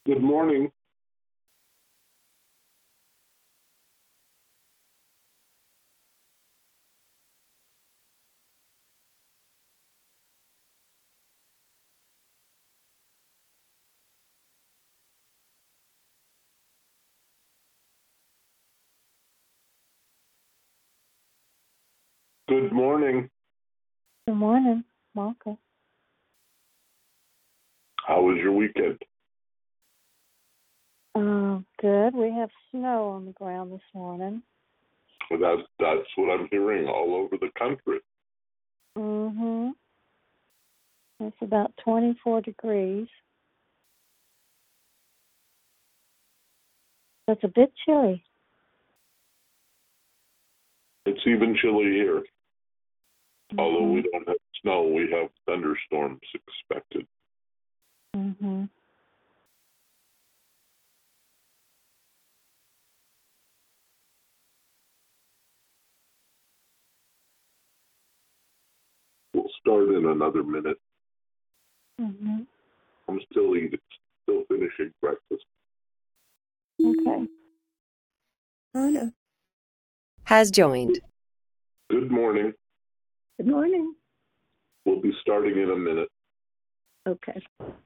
Good morning. Good morning. Good morning, Malka. How was your weekend? Good. We have snow on the ground this morning. Well, that's what I'm hearing all over the country. Mm-hmm. It's about 24 degrees. It's a bit chilly. It's even chilly here. Mm-hmm. Although we don't have snow, we have thunderstorms expected. Mm-hmm. We'll start in another minute. Mm-hmm. I'm still finishing breakfast. Okay. Anna has joined. Good morning. Good morning. We'll be starting in a minute. Okay.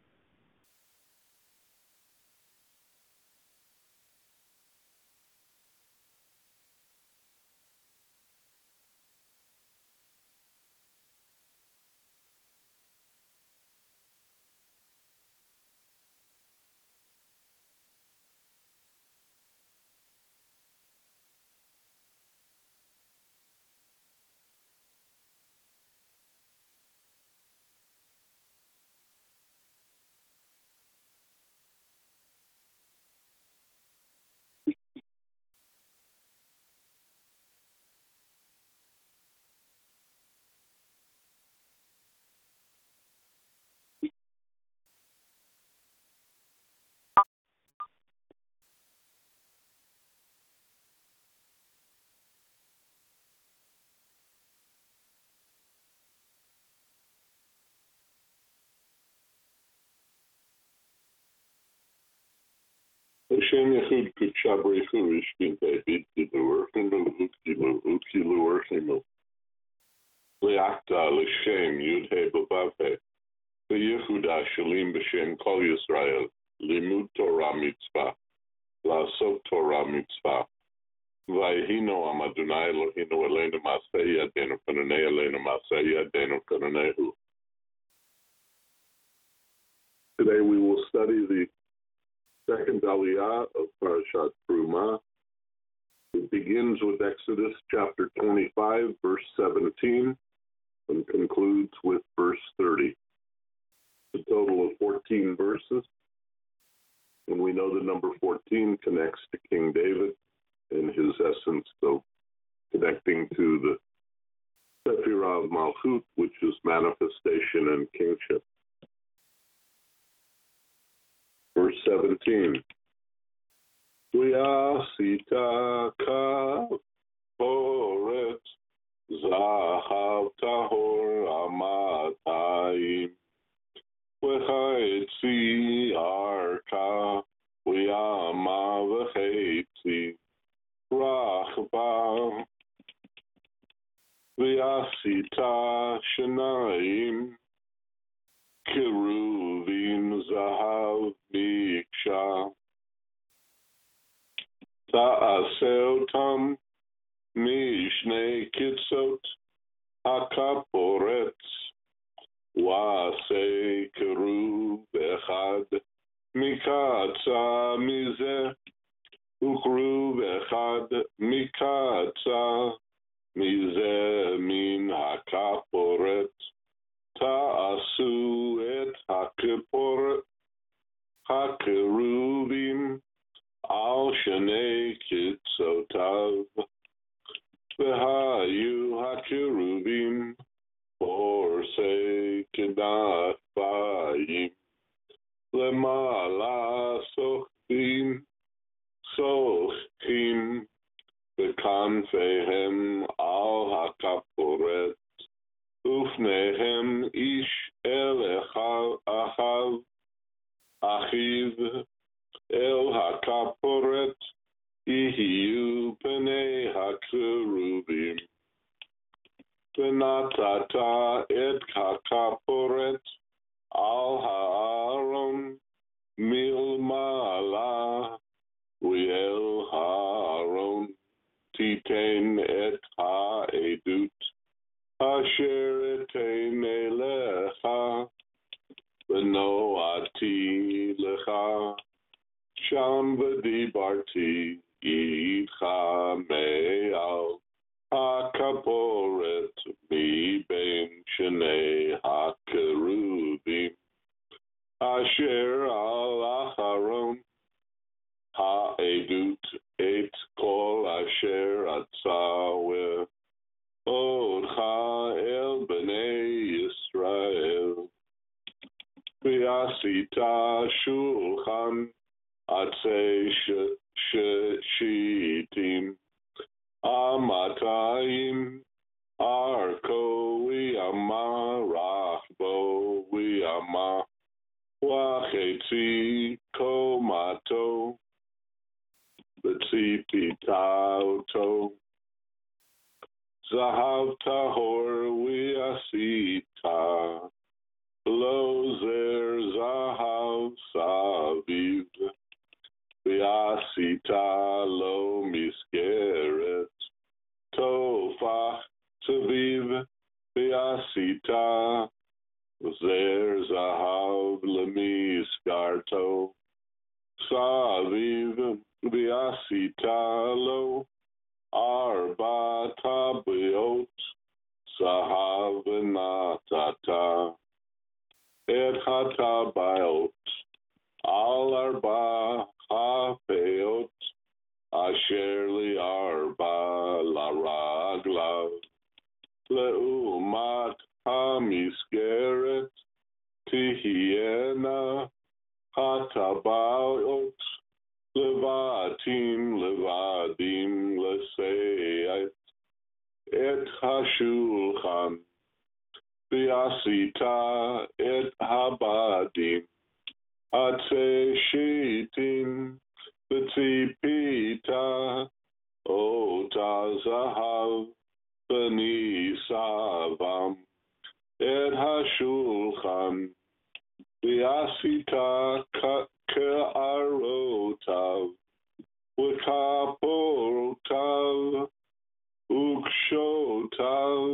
Hashem Yechud Kutshabrechu Ishkin David Kilu Urchimu Ukilu Urchimu Leakta L'Shem Yudhe Bavavhe Yehuda Shalim B'Shem Kol Yisrael Limud Torah Mitzvah La'asok Torah Mitzvah Vayhino Am Adonai Eloheinu Eleinu Maseh Yadenu Kananei Eleinu Maseh Yadenu Kananehu. Today we will study the second aliyah of Parashat Truma. It begins with Exodus chapter 25, verse 17, and concludes with verse 30. A total of 14 verses, and we know the number 14 connects to King David in his essence, so connecting to the Sephirah of Malchut, which is manifestation and kingship. Verse 17. V'yasita kaporet zahav tahor amatayim v'chayetzi arka v'yama v'chayetzi rachba v'yasita shenayim kiruvim zahav miksha ta'aseh otam mishnei kitzot hakaporetz wa'aseh kiruv echad mikatza mizeh ukruv echad mikatza mizeh min hakaporetz ta'asu et hakiporet hakiruvim al shnei kitzotav v'hayu hakiruvim borsei kenafayim lemala sochim v'kanfehem al hakaporet ufnehem ish el achav achiv El hakaporet ihiu pnei hakerubim. V'natata et hakaporet al haaron milmala. U'el haaron titen et ha'edut asher etein elecha v'noati lecha sham v'dibarti itcha me'al hakaporet mi ben shnei hakerubim asher al acharon ha'edut et kol asher atzawe Odcha el b'nei Yisrael v'yasita shulchan atzei shitim amatayim arko v'yama rachbo v'yama wachetzi komato v'tzipita oto Zahav tahor viasita, lozer zahav saviv, viasita lo miskeret, tofach saviv, viasita, zer zahav lemiskarto, saviv, viasita lo, Arba tabiot sahav natata et hatabayot al arba hapeot asher li arba la ragla leumat hamiskeret tihiena hatabayot levadim lesei et hashulchan v'yasita et habadim atze shitim v'tzipita ota zahav v'nisavam et hashulchan v'yasita ke'arotav v'kaporotav ukshotav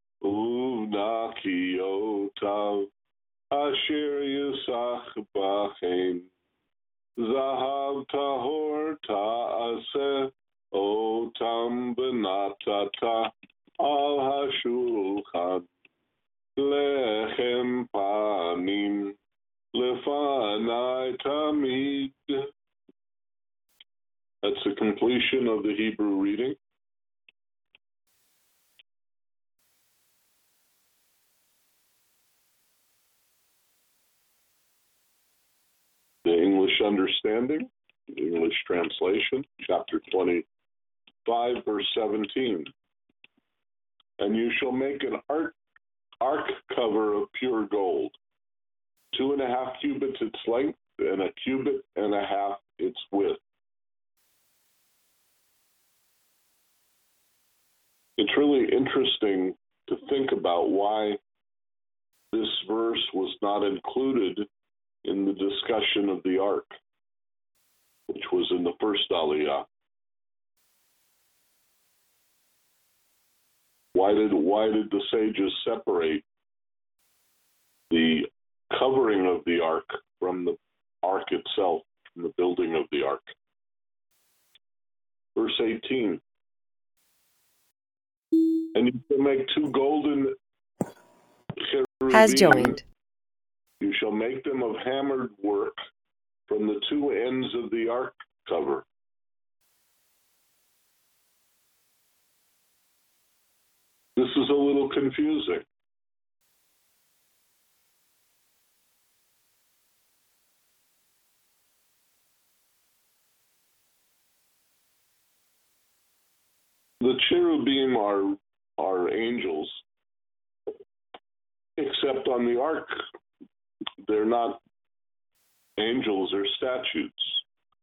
unakiotav asher yisach bachem zahav tahor ta'aseh otam benatata al hashulchan lechem panim lefanai tamid. That's the completion of the Hebrew reading. The English understanding, the English translation, chapter 25, verse 17. And you shall make an ark cover of pure gold, 2.5 cubits its length, and 1.5 cubits its width. It's really interesting to think about why this verse was not included in the discussion of the ark, which was in the first Aliyah. Why did the sages separate the covering of the ark from the ark itself, from the building of the ark? Verse 18. And you shall make 2 golden Has cherubim. joined. You shall make them of hammered work from the 2 ends of the ark cover. This is a little confusing. The cherubim are angels, except on the ark, they're not angels, they're statues.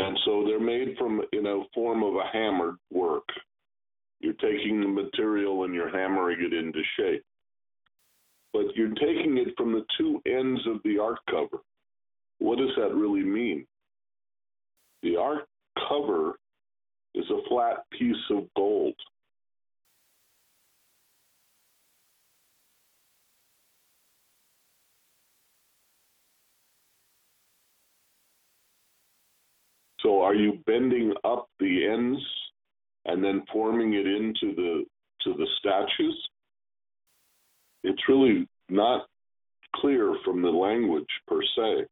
And so they're made in a form of a hammered work. You're taking the material and you're hammering it into shape. But you're taking it from the two ends of the ark cover. What does that really mean? The ark cover is a flat piece of gold. So are you bending up the ends and then forming it into the statues? It's really not clear from the language per se.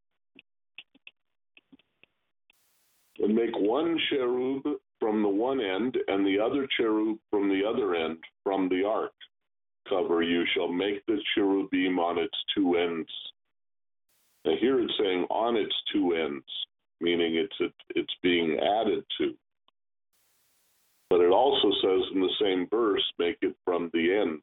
And make one cherub from the one end and the other cherub from the other end from the ark cover. You shall make the cherubim on its two ends. Now here it's saying on its two ends, meaning it's being added to. But it also says in the same verse, make it from the ends.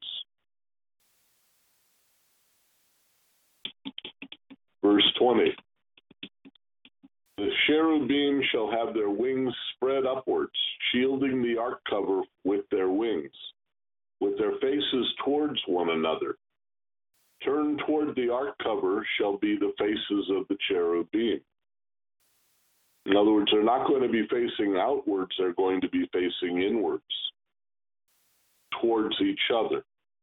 Verse 20. The cherubim shall have their wings spread upwards, shielding the ark cover with their wings, with their faces towards one another. Turned toward the ark cover shall be the faces of the cherubim. In other words, they're not going to be facing outwards, they're going to be facing inwards, towards each other.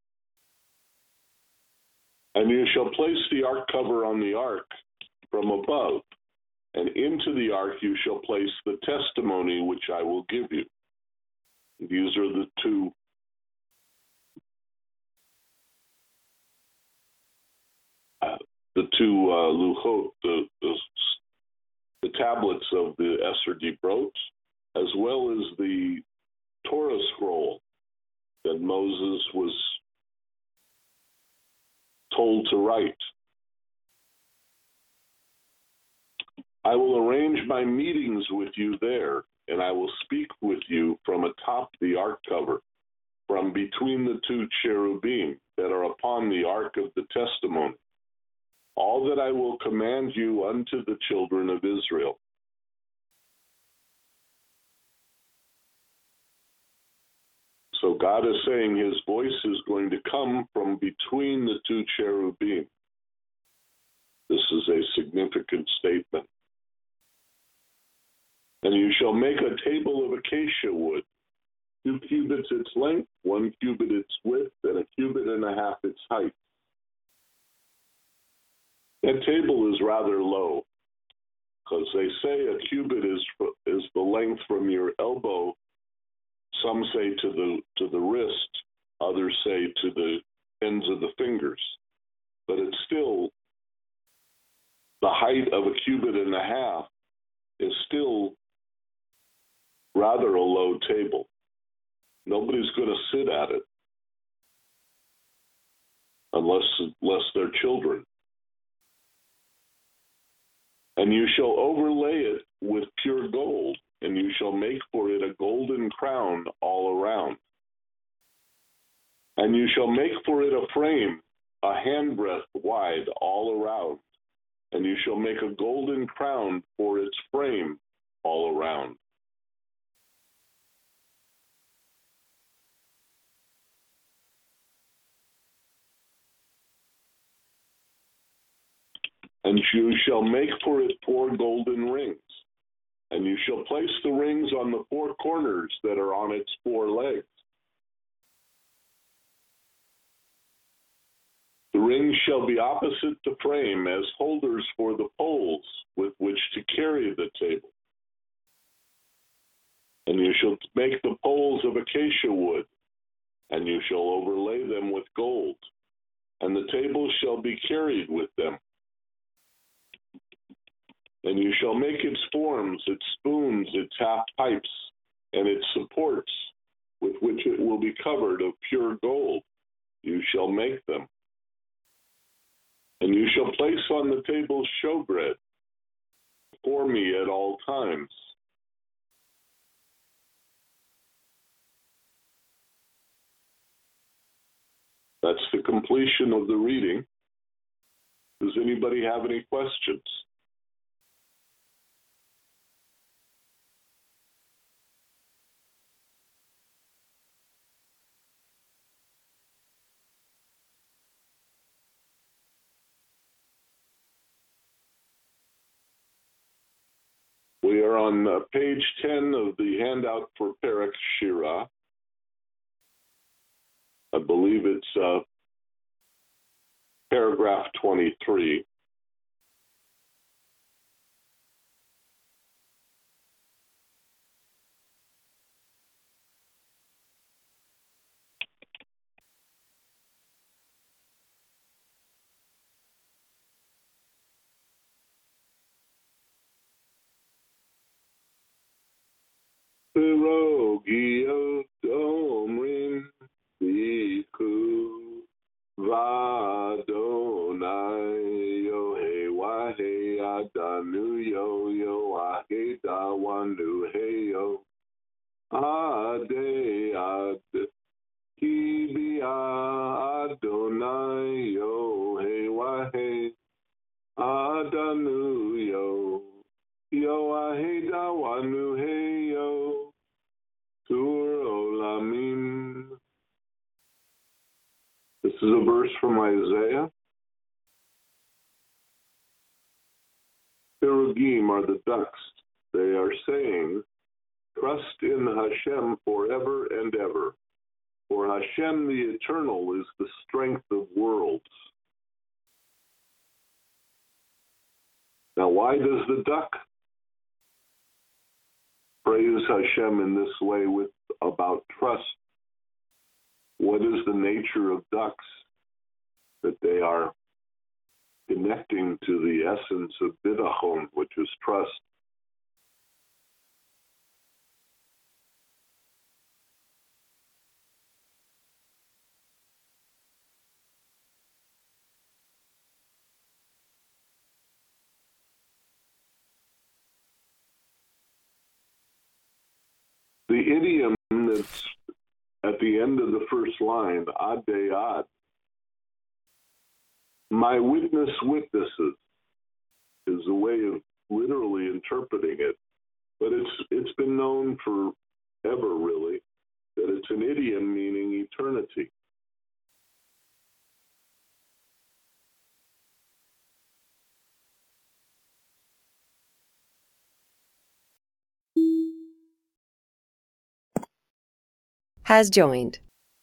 And you shall place the ark cover on the ark from above, and into the ark you shall place the testimony which I will give you. These are the two luchot, the tablets of the Eser Dibrot, as well as the Torah scroll that Moses was told to write. I will arrange my meetings with you there, and I will speak with you from atop the ark cover, from between the two cherubim that are upon the ark of the testimony. All that I will command you unto the children of Israel. So God is saying his voice is going to come from between the two cherubim. This is a significant statement. And you shall make a table of acacia wood, 2 cubits its length, 1 cubit its width, and 1.5 cubits its height. That table is rather low, because they say a cubit is the length from your elbow. Some say to the wrist, others say to the ends of the fingers. But it's still, the height of 1.5 cubits is still rather a low table. Nobody's going to sit at it unless they're children. And you shall overlay it with pure gold, and you shall make for it a golden crown all around. And you shall make for it a frame, a handbreadth wide all around. And you shall make a golden crown for its frame all around. And you shall make for it 4 golden rings. And you shall place the rings on the 4 corners that are on its 4 legs. The rings shall be opposite the frame as holders for the poles with which to carry the table. And you shall make the poles of acacia wood, and you shall overlay them with gold. And the table shall be carried with them. And you shall make its forms, its spoons, its half pipes, and its supports, with which it will be covered of pure gold. You shall make them. And you shall place on the table showbread for me at all times. That's the completion of the reading. Does anybody have any questions? We are on page 10 of the handout for Perek Shira. I believe it's paragraph 23. Pirogio domrim biku vadonai yohe wahe adanu yo ahe dawanu heyo ade ad kibia adonai yohe wahe adanu yo ahe dawanu heyo Tur Olamim. This is a verse from Isaiah. Pirugim are the ducks. They are saying, trust in Hashem forever and ever. For Hashem the Eternal is the strength of worlds. Now, why does the duck praise Hashem in this way about trust? What is the nature of ducks? That they are connecting to the essence of bitachon, which is trust. The idiom that's at the end of the first line, ad de ad, my witness witnesses, is a way of literally interpreting it. But it's been known forever, really, that it's an idiom meaning eternity. Has joined.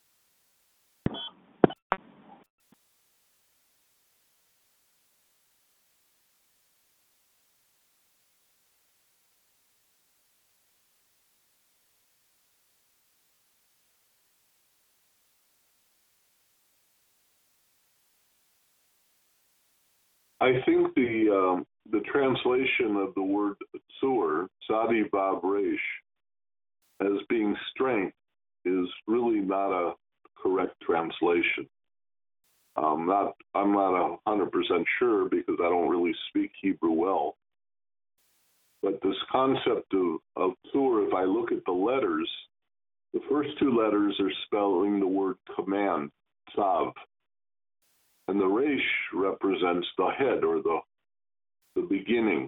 I think the translation of the word tzur, tzadi vav resh, as being strength, is really not a correct translation. I'm not 100% sure because I don't really speak Hebrew well. But this concept of tzur, if I look at the letters, the first two letters are spelling the word command, tzav. And the resh represents the head or the beginning.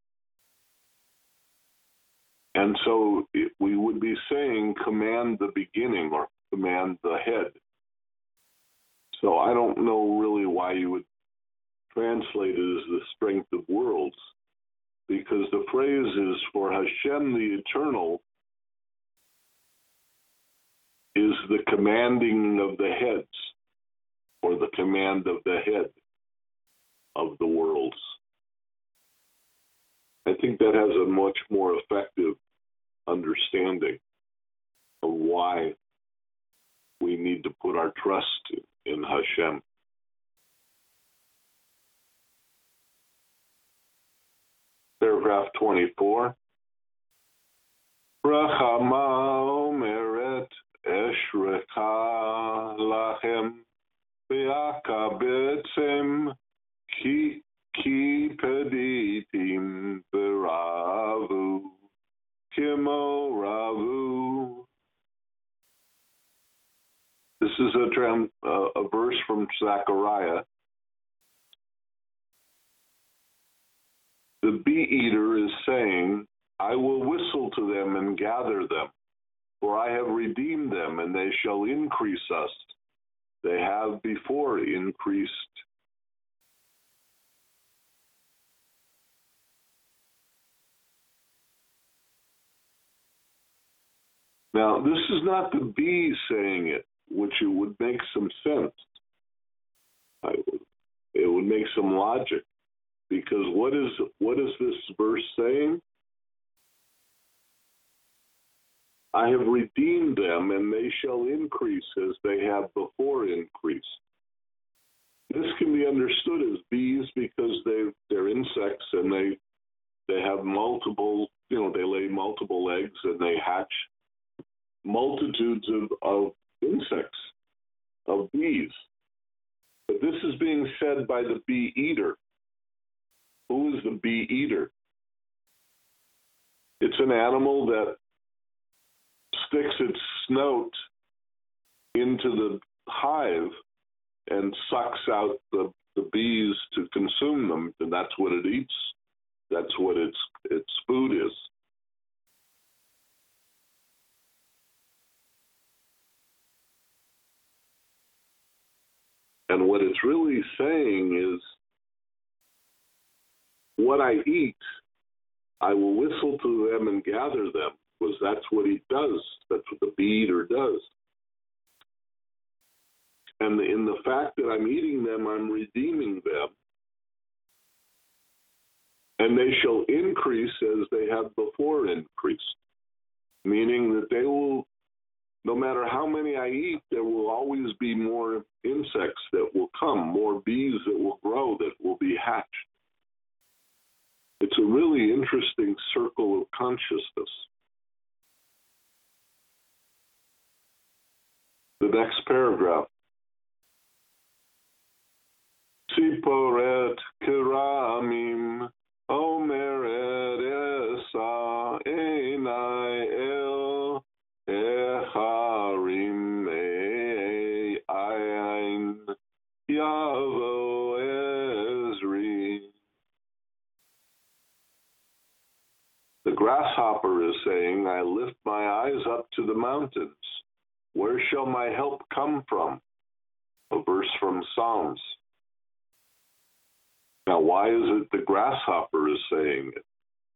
And so we would be saying command the beginning or command the head. So I don't know really why you would translate it as the strength of worlds, because the phrase is for Hashem the Eternal is the commanding of the heads, or the command of the head of the worlds. I think that has a much more effective understanding of why we need to put our trust in Hashem. Paragraph 24. Rachama omeret eshreka lachem v'yaka betzem ki peditim v'ravu kimo ravu. This is a verse from Zechariah. The bee-eater is saying, I will whistle to them and gather them, for I have redeemed them, and they shall increase us. They have before increased. Now, this is not the bee saying it, which it would make some sense. It would make some logic, because what is this verse saying? I have redeemed them, and they shall increase as they have before increased. This can be understood as bees because they're insects, and they have multiple, they lay multiple eggs, and they hatch multitudes of insects, of bees. But this is being said by the bee eater. Who is the bee eater? It's an animal that sticks its snout into the hive and sucks out the bees to consume them, and that's what it eats. That's what its food is. And what it's really saying is, what I eat, I will whistle to them and gather them, because that's what he does. That's what the bee eater does. And in the fact that I'm eating them, I'm redeeming them. And they shall increase as they have before increased. Meaning that they will, no matter how many I eat, there will always be more insects that will come, more bees that will grow, that will be hatched. It's a really interesting circle of consciousness. The next paragraph. Siporet kiramim omeret esa enai el echarim ein yavo ezri. The grasshopper is saying, I lift my eyes up to the mountains. Where shall my help come from? A verse from Psalms. Now, why is it the grasshopper is saying it?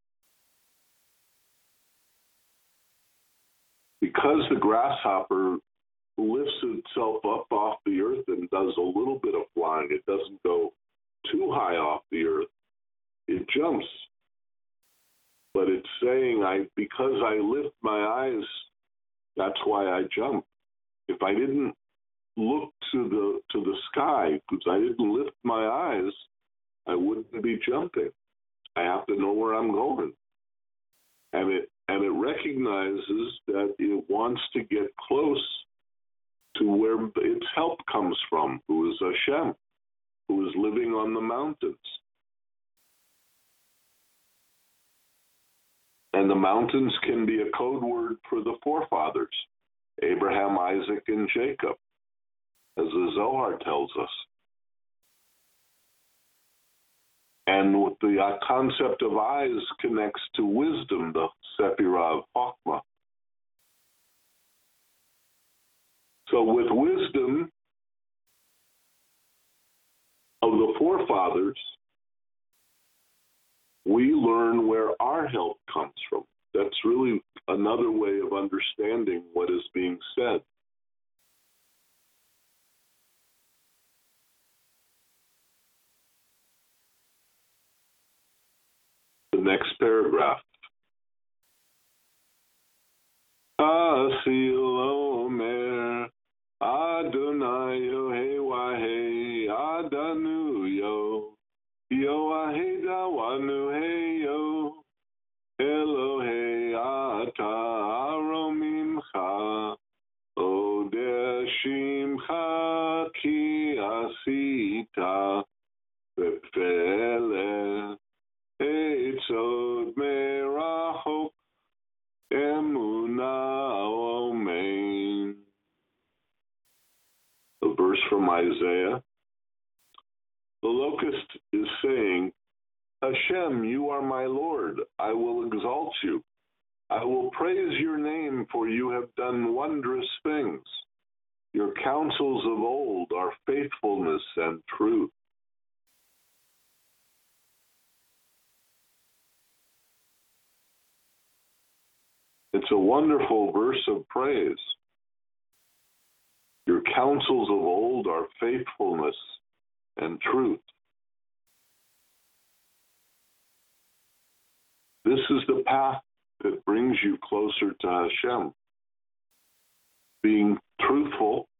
Because the grasshopper lifts itself up off the earth and does a little bit of flying. It doesn't go too high off the earth. It jumps. But it's saying, because I lift my eyes, that's why I jump. If I didn't look to the sky, because I didn't lift my eyes, I wouldn't be jumping. I have to know where I'm going. And it recognizes that it wants to get close to where its help comes from, who is Hashem, who is living on the mountains. And the mountains can be a code word for the forefathers, Abraham, Isaac, and Jacob, as the Zohar tells us. And with the concept of eyes connects to wisdom, the Sephirah of Chokhmah. So with wisdom of the forefathers, we learn where our help comes from. That's really another way of understanding what is being said. The next paragraph. Asil Omer Adonai Yohei Wahei Adanu Yo Yoahei Dawanu Hey Yo Elohei Ata Aromimcha Odeshimcha Ki Asita Bepele Eitzod Merachok Emuna Omein. A verse from Isaiah. The locust is saying, Hashem, you are my Lord. I will exalt you. I will praise your name, for you have done wondrous things. Your counsels of old are faithfulness and truth. It's a wonderful verse of praise. Your counsels of old are faithfulness and truth. This is the path that brings you closer to Hashem. Being truthful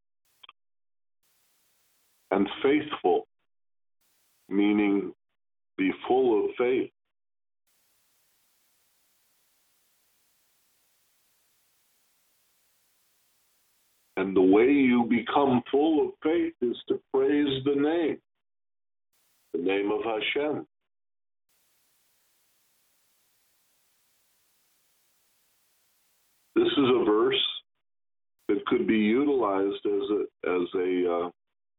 and faithful, meaning be full of faith. And the way you become full of faith is to praise the name of Hashem. This is a verse that could be utilized as a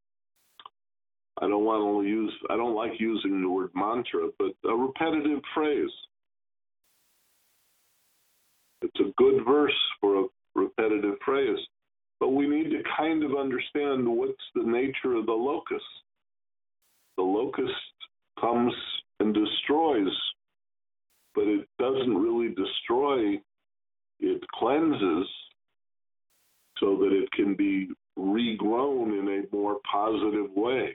I don't like using the word mantra, but a repetitive phrase. It's a good verse for a repetitive phrase, but we need to kind of understand what's the nature of the locust. The locust comes and destroys, but it doesn't really destroy. It cleanses so that it can be regrown in a more positive way.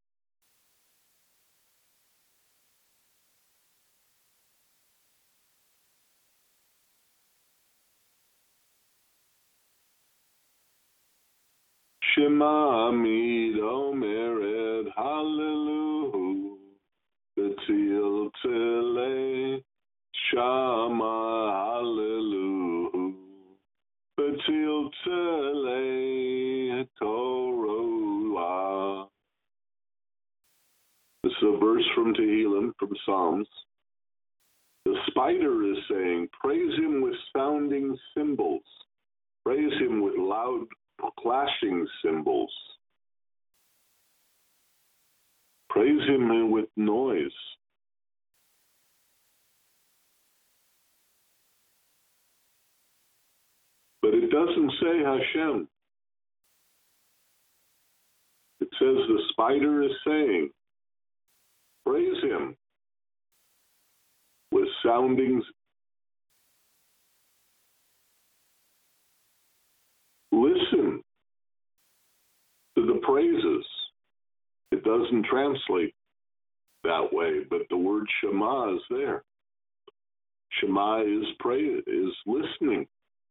Shema Amid Omeret Hallelujah B'til Tele Shama Hallelujah B'til Tele Torah. This is a verse from Tehillim, from Psalms. The spider is saying, praise him with sounding cymbals. Praise him with loud clashing cymbals. Praise him with noise. But it doesn't say Hashem. It says the spider is saying, praise him with soundings. Listen to the praises. It doesn't translate that way, but the word Shema is there. Shema is praise, is listening.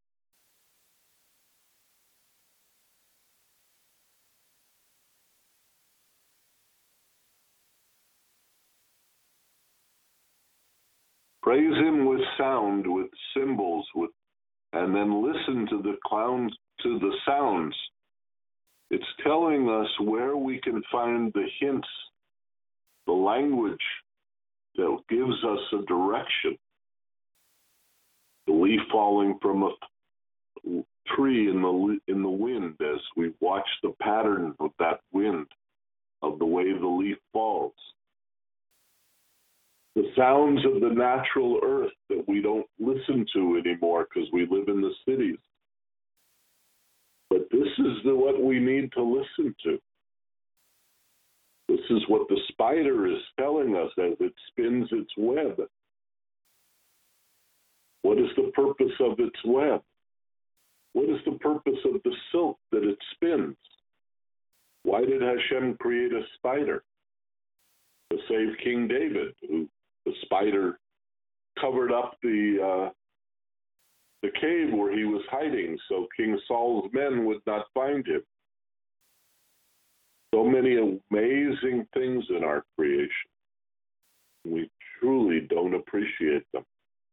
Praise him with sound, with cymbals, and then listen to the sounds. It's telling us where we can find the hints, the language that gives us a direction. The leaf falling from a tree in the wind, as we watch the pattern of that wind, of the way the leaf falls. The sounds of the natural earth that we don't listen to anymore because we live in the cities. But this is what we need to listen to. This is what the spider is telling us as it spins its web. What is the purpose of its web? What is the purpose of the silk that it spins? Why did Hashem create a spider? To save King David, who the spider covered up the cave where he was hiding so King Saul's men would not find him. So many amazing things in our creation. We truly don't appreciate them.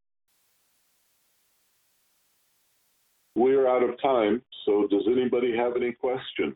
We're out of time, so does anybody have any questions?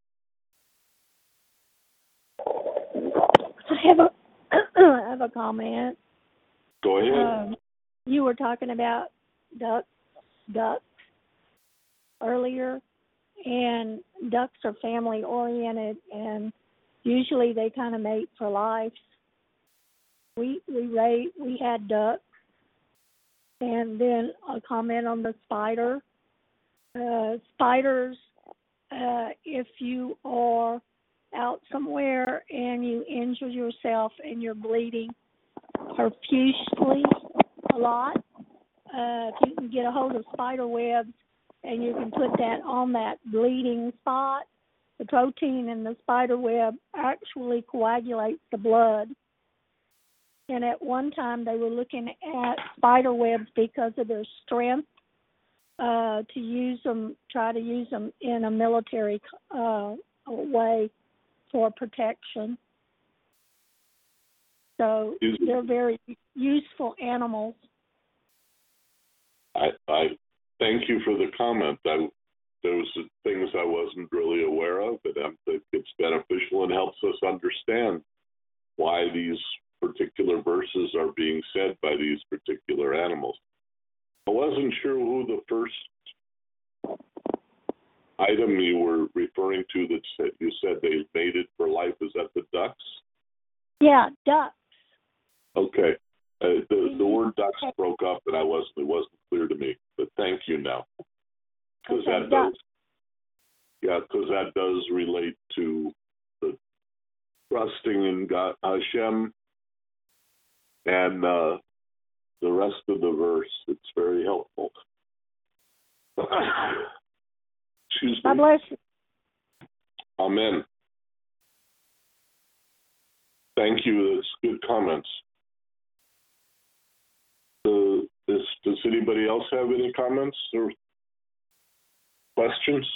I have a comment. Go ahead. You were talking about ducks earlier, and ducks are family oriented, and usually they kind of mate for life. We had ducks, and then a comment on the spider. Spiders, if you are out somewhere and you injure yourself and you're bleeding profusely a lot, if you can get a hold of spider webs and you can put that on that bleeding spot, the protein in the spider web actually coagulates the blood. And at one time they were looking at spider webs because of their strength to use them, try to use them in a military way for protection. So they're very useful animals. I thank you for the comment. Those are things I wasn't really aware of, and I think it's beneficial and helps us understand why these particular verses are being said by these particular animals. I wasn't sure who the first item you were referring to that said, you said they mated for life. Is that the ducks? Yeah, ducks. Okay. The word ducks broke up, and it wasn't clear to me. But thank you now, because that does relate to the trusting in God, Hashem, and the rest of the verse. It's very helpful. Excuse me. God bless you. Amen. Thank you. That's good comments. Does anybody else have any comments or questions?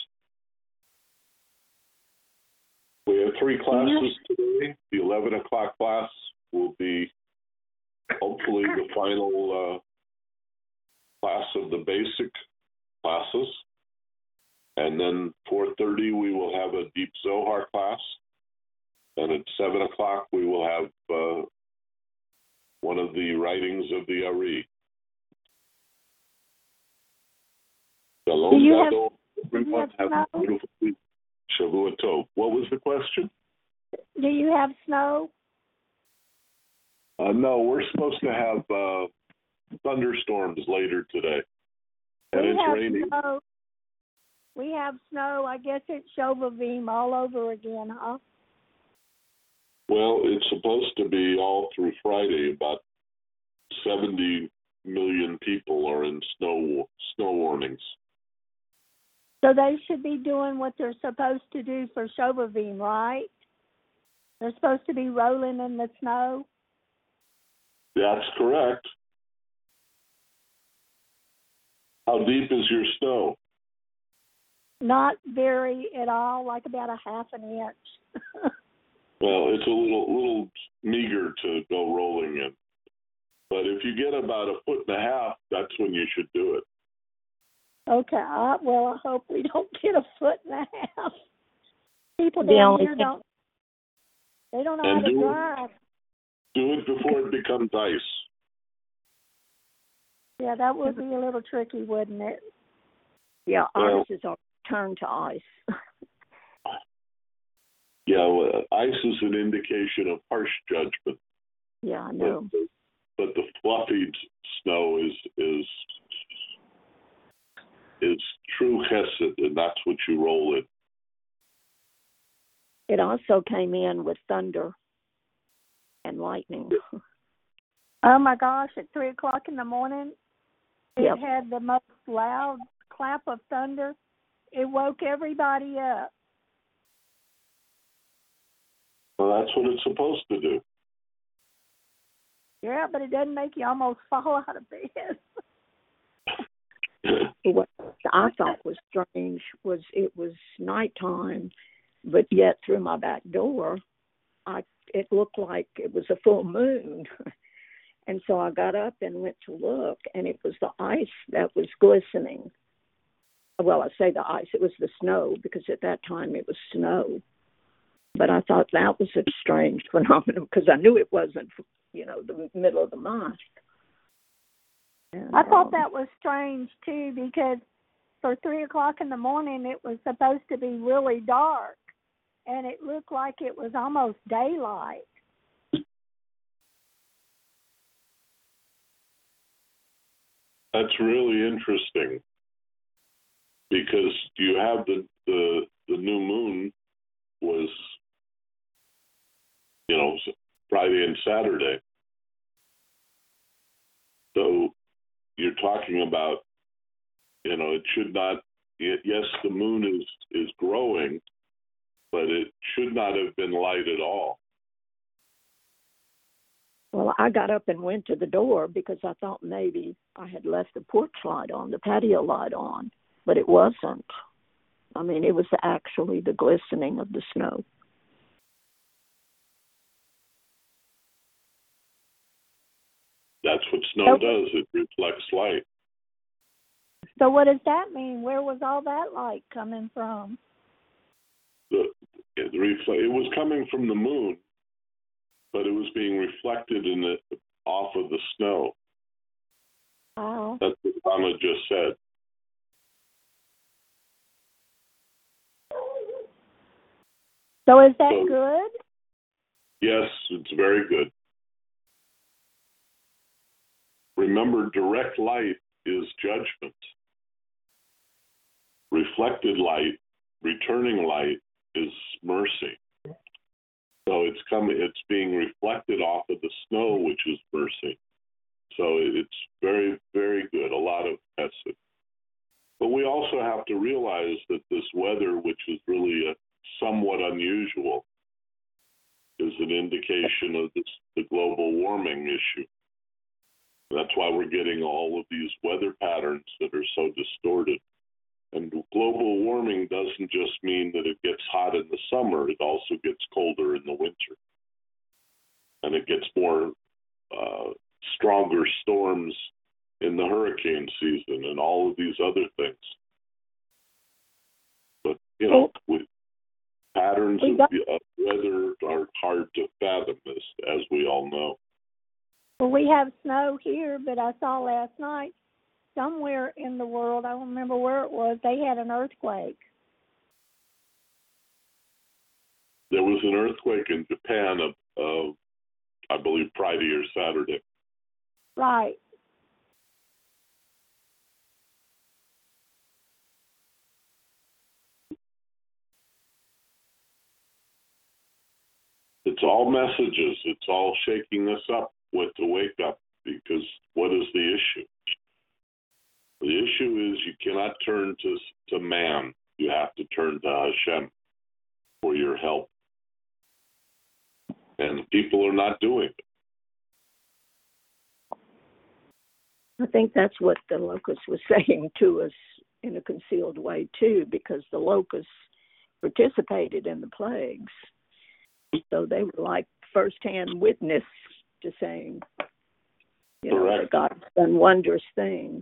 We have 3 classes today. The 11 o'clock class will be hopefully the final class of the basic classes. And then 4:30 we will have a deep Zohar class. And at 7 o'clock we will have one of the writings of the Ari. Shalom, Gadol. Everyone have a beautiful week. Shavua Tov. What was the question? Do you have snow? No, we're supposed to have thunderstorms later today. And it's raining. Snow. We have snow. I guess it's Shovavim all over again, huh? Well, it's supposed to be all through Friday. About 70 million people are in snow warnings. So they should be doing what they're supposed to do for Shovavim, right? They're supposed to be rolling in the snow. That's correct. How deep is your snow? Not very at all, like about a half an inch. Well, it's a little meager to go rolling in. But if you get about 1.5 feet, that's when you should do it. Okay. Well, I hope we don't get 1.5 feet. People down here don't know how to drive. Do it before it becomes ice. Yeah, that would be a little tricky, wouldn't it? Yeah, ours is turned to ice. Yeah, well, ice is an indication of harsh judgment. Yeah, I know. But the fluffy snow is true chesed, and that's what you roll in. It also came in with thunder and lightning. Oh my gosh! At 3 o'clock in the morning, Yep. It had the most loud clap of thunder. It woke everybody up. Well, that's what it's supposed to do. Yeah, but it doesn't make you almost fall out of bed. What I thought was strange was it was nighttime, but yet through my back door, it looked like it was a full moon. And so I got up and went to look, and it was the ice that was glistening. Well, I say the ice, it was the snow, because at that time it was snow. But I thought that was a strange phenomenon, because I knew it wasn't, the middle of the month. And, I thought that was strange, too, because for 3 o'clock in the morning, it was supposed to be really dark, and it looked like it was almost daylight. That's really interesting, because you have the new moon was, Friday and Saturday. So you're talking about, it should not. Yes, the moon is growing, but it should not have been light at all. Well, I got up and went to the door because I thought maybe I had left the porch light on, the patio light on, but it wasn't. I mean, it was actually the glistening of the snow. That's what snow does. It reflects light. So what does that mean? Where was all that light coming from? It was coming from the moon, but it was being reflected off of the snow. Wow. That's what Donna just said. So is that good? Yes, it's very good. Remember, direct light is judgment. Reflected light, returning light, is mercy. So it's being reflected off of the snow, which is mercy. So it's very, very good, a lot of message. But we also have to realize that this weather, which is really somewhat unusual, is an indication of the global warming issue. That's why we're getting all of these weather patterns that are so distorted. And global warming doesn't just mean that it gets hot in the summer, it also gets colder in the winter. And it gets more stronger storms in the hurricane season and all of these other things. But, with patterns of weather are hard to fathom, as we all know. Well, we have snow here, but I saw last night somewhere in the world, I don't remember where it was, they had an earthquake. There was an earthquake in Japan, I believe, Friday or Saturday. Right. It's all messages. It's all shaking us up to wake up, because what is the issue? The issue is you cannot turn to man. You have to turn to Hashem for your help. And people are not doing it. I think that's what the locust was saying to us in a concealed way, too, because the locusts participated in the plagues. So they were like firsthand witness to saying, that God's done wondrous things.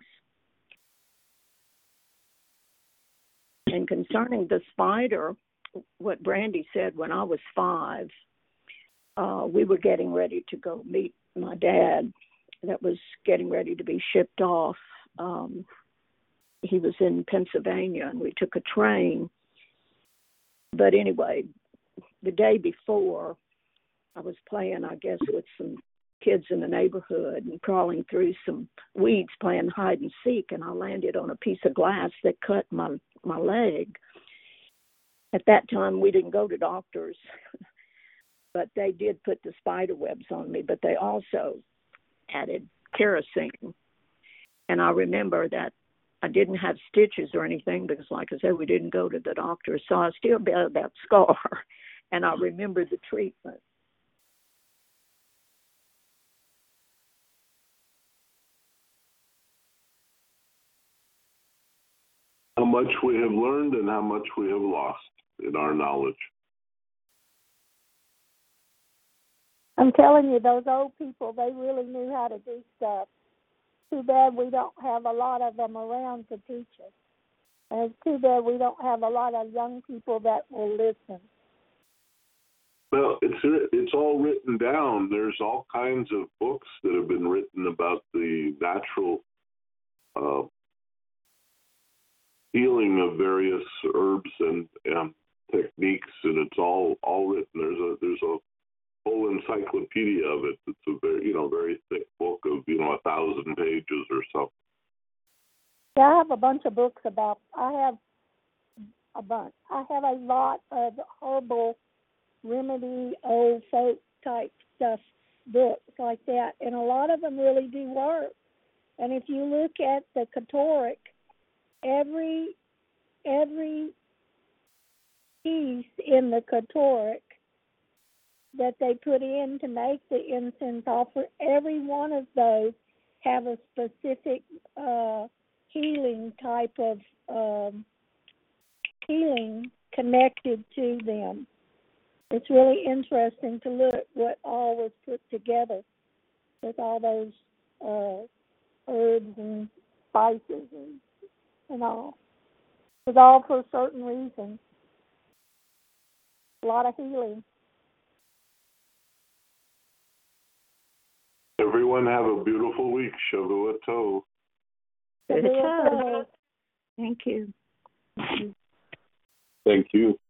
And concerning the spider, what Brandy said, when I was 5, we were getting ready to go meet my dad that was getting ready to be shipped off. He was in Pennsylvania, and we took a train. But anyway, the day before, I was playing, I guess, with some kids in the neighborhood and crawling through some weeds playing hide and seek, and I landed on a piece of glass that cut my leg. At that time, we didn't go to doctors, but they did put the spider webs on me, but they also added kerosene. And I remember that I didn't have stitches or anything because, like I said, we didn't go to the doctor, so I still bear that scar, and I remember the treatment. How much we have learned and how much we have lost in our knowledge. I'm telling you, those old people, they really knew how to do stuff. Too bad we don't have a lot of them around to teach us. And it's too bad we don't have a lot of young people that will listen. Well, it's all written down. There's all kinds of books that have been written about the natural healing of various herbs and techniques, and it's all written. There's a whole encyclopedia of it. It's a very thick book of 1,000 pages or so. Yeah, I have a bunch of books about. I have a lot of herbal remedy, old folk type stuff, books like that, and a lot of them really do work. And if you look at the Katoric, every piece in the Katoric that they put in to make the incense offer, every one of those have a specific healing type of healing connected to them. It's really interesting to look what all was put together with all those herbs and spices and all. It was all for a certain reason. A lot of healing. Everyone have a beautiful week. Shavua Tov. Thank you. Thank you.